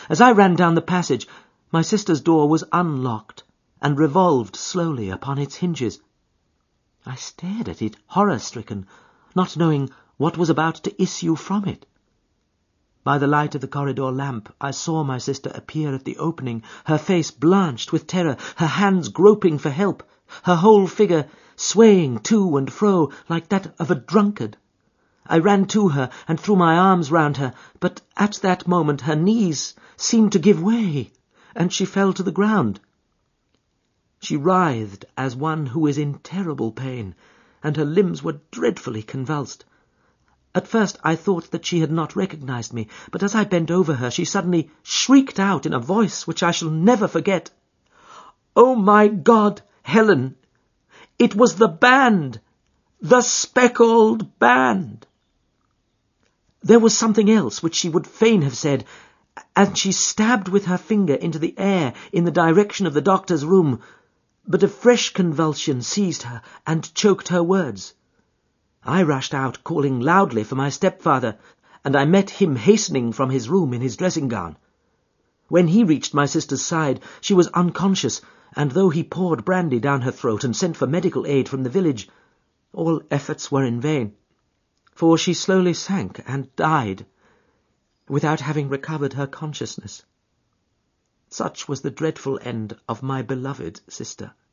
As I ran down the passage, my sister's door was unlocked and revolved slowly upon its hinges. I stared at it, horror-stricken, not knowing what was about to issue from it. By the light of the corridor lamp, I saw my sister appear at the opening, her face blanched with terror, her hands groping for help, her whole figure swaying to and fro like that of a drunkard. I ran to her and threw my arms round her, but at that moment her knees seemed to give way, and she fell to the ground. She writhed as one who is in terrible pain, and her limbs were dreadfully convulsed. At first I thought that she had not recognized me, but as I bent over her, she suddenly shrieked out in a voice which I shall never forget, "Oh, my God, Helen! It was the band! The speckled band!" There was something else which she would fain have said, and she stabbed with her finger into the air in the direction of the doctor's room, but a fresh convulsion seized her and choked her words. I rushed out, calling loudly for my stepfather, and I met him hastening from his room in his dressing-gown. When he reached my sister's side, she was unconscious, and though he poured brandy down her throat and sent for medical aid from the village, all efforts were in vain, for she slowly sank and died, without having recovered her consciousness. Such was the dreadful end of my beloved sister.